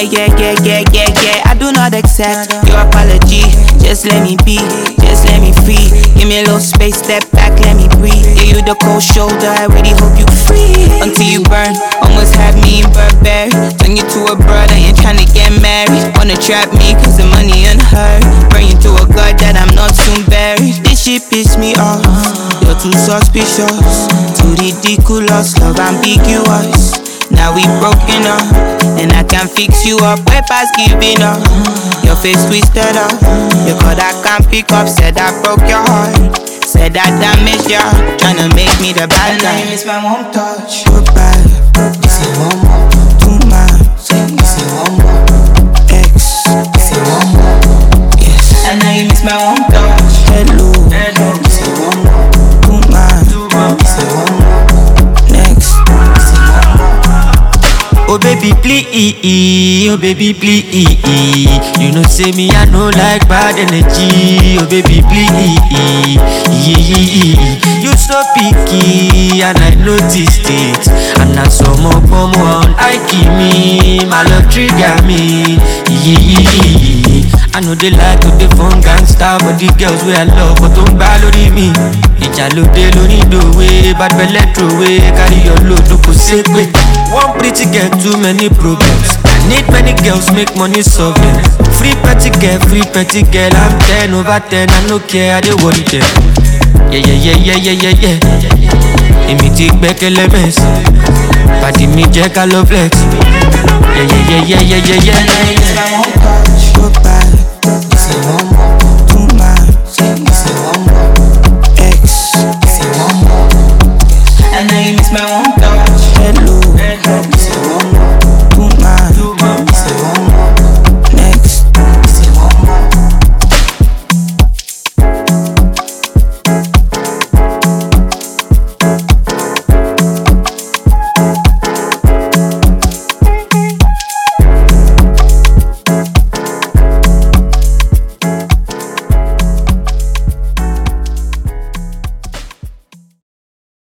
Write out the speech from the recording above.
I do not accept your apology. Just let me be, just let me free. Give me a little space, step back, let me breathe. Give you the cold shoulder, I really hope you free. Until you burn, almost have me in Burberry. Turn you to a brother, ain't tryna get married. Wanna trap me cause the money unheard. Burn you to a god that I'm not soon buried. This shit piss me off, you're too suspicious. Too ridiculous, love ambiguous. Now we broken up, and I can fix you up. Way past giving up, your face twisted up. You call I can't pick up, said I broke your heart. Said I damaged you, tryna make me the bad guy. And I miss my one touch. Goodbye, say one more. Too much, say one more. X, say one more. Yes. And now you miss my one touch. Hello, say one more. Too much, say one more. Next. Oh baby please, oh baby please. You know say me I no like bad energy. Oh baby please, you so picky and I noticed it. And I saw more on Ike me, my love trigger me. I know they like to the fun gangsta, but the girls wey I love but don't buy lórí mi. Ìjà ló dé lórí ìdòwe, bad belle throw away, carry your load kò ṣe pé. One pretty girl, too many problems. I need many girls, make money solve them. Free petty girl, I'm 10 over 10, I no care, I dey worry them. Yeah. Èmi ti gbẹ́kẹ̀lé mess, pàdé mi jẹ́ ká lọ flex. Yeah. Goodbye.